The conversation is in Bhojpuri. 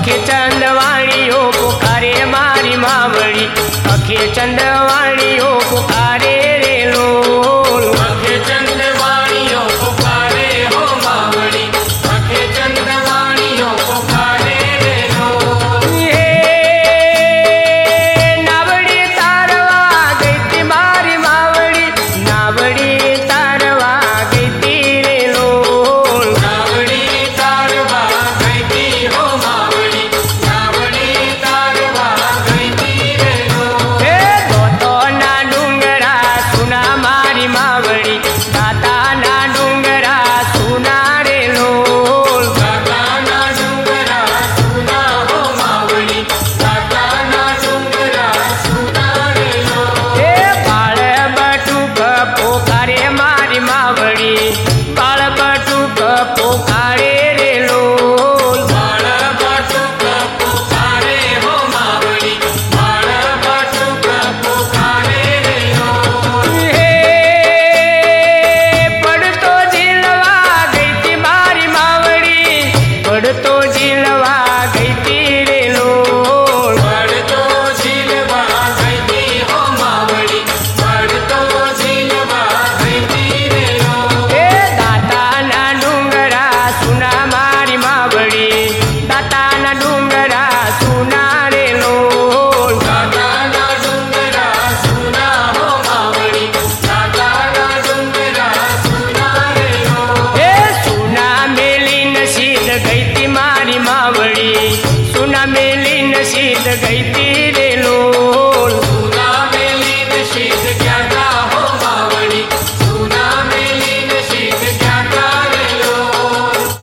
अखे चंदवाणियों पुकारे मारी मावड़ी, अखे चंदवाणियों पुकारे रे लोल। अखे चंदवाणियों पुकारे हो मावड़ी, अखे चंदवाणियों पुकारे रे लोल। नावड़ी तारवा गई थी मारी मावड़ी, नावड़ी तारवा गई थी रे लोल। नावड़ी तारवा गई थी हो मावड़ी, नावड़ी तारवा गई थी रे लोल। दोतो ना डूंगरा सुना मारी मावड़ी, दाता ना डूंगरा सुना रे लोल। दाता ना डूंगरा सुना हो मावड़ी, दाता ना डूंगरा सुना रे लोल। बाळ बटूक पोकारे मारी मावड़ी, बाळ बटूक पोकारे रे लोल। बाळ बटूक पुकारे हो मावड़ी, बाळ बटूक पुकारे रे लोल। पड़तो झीलवा गई थी मारी मावड़ी, पड़तो झीलवा गई थी रे लोल। पड़तो झीलवा गई थी हो मावड़ी, पड़तो झीलवा गई थी रे लोल। दाता ना डूंगरा सुना मारी मावड़ी, दाता ना डूंगरा सुना रे लोल। दाता ना डूंगरा सुना हो मावड़ी, दाता ना डूंगरा सुना रे लोल। सुना मेली नसीद गई थी मारी मावड़ी, सुना मेली नसीद गई थी रे लोल।